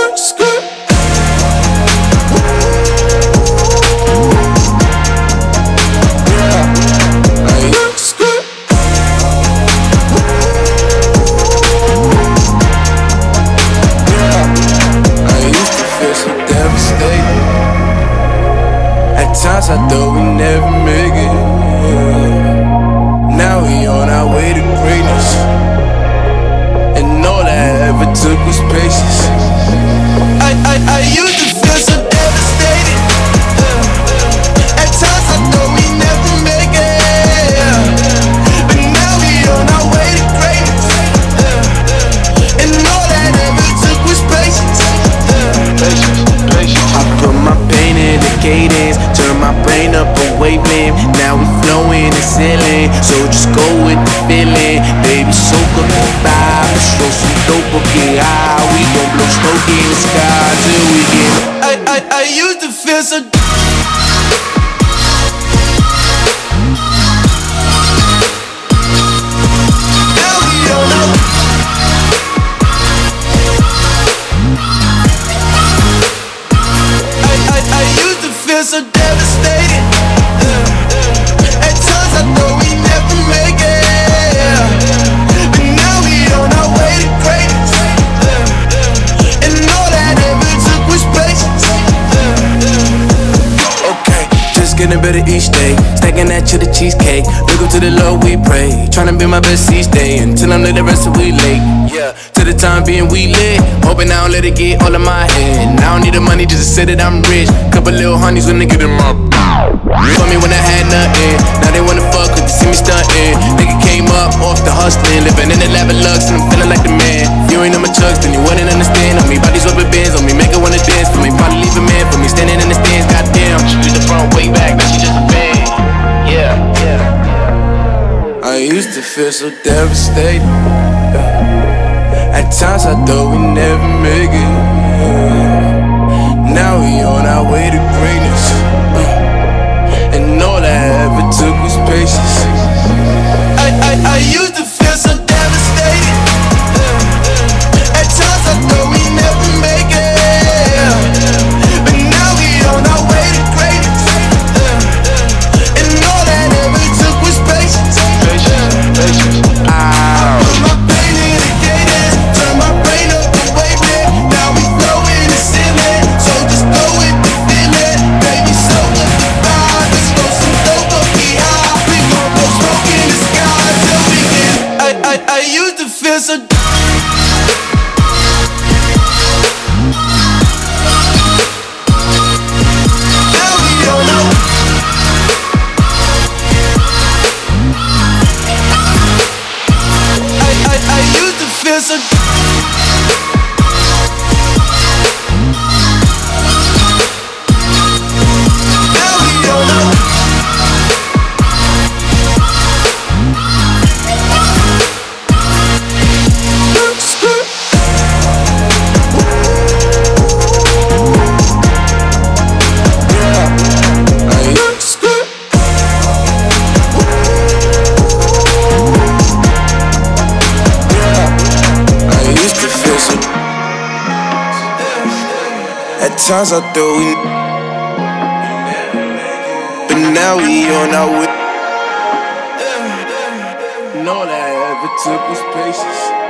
Times I thought we never make it. Now we on our way to greatness, and all I ever took was patience. I used to feel so devastated. At times I thought we never make it, but now we on our way to greatness, and all I ever took was patience. I put my pain in the cadence, turn my brain up a wavelength. Now we flowing and sailing, so just go with the feeling. Baby, soak up the vibe, show some dope up, get high. We gon' blow smoke in the sky till we get. I used to feel so. So devastated. At times I thought we never make it, but now we on our way to greatness, and all that ever took was patience. Okay, just getting better each day, stacking that to the cheesecake. Look up to the Lord we pray, tryna be my best each day until I'm late the rest of we late. Yeah, to the time being we lit, hoping I don't let it get all in my head. I don't need the money just to say that I'm rich. Couple little honeys when they get in my. For me when I had nothing, now they wanna fuck 'cause they see me stuntin'. Nigga came up off the hustlin', living in the lap of lux and I'm feeling like the man. If you ain't on my chucks, then you wouldn't understand. On me, bodies open bands, on me, make it wanna dance. For me, probably leave a man, for me, standing in the stands. Goddamn, she used the front way back, now she just a band. Yeah, yeah. I used to feel so devastated. At times I thought we never make it. Now we on our way to greatness, and all I ever took was patience. I used to feel so devastated. At times I thought we never make it, but now we on our way to greatness, and all that ever took was patience. Patience. I put my pain in the cadence, turn my brain up the wavelength. Now we flowing and sailing, so just go with the feeling. Baby, so good the vibe, let's go some dope up, get high. We gon' blow smoke in the sky till we get. I used to feel so. Now we don't know. I used to feel so. Now we don't know. At times I thought we, but now we on our way. And all I ever took was patience.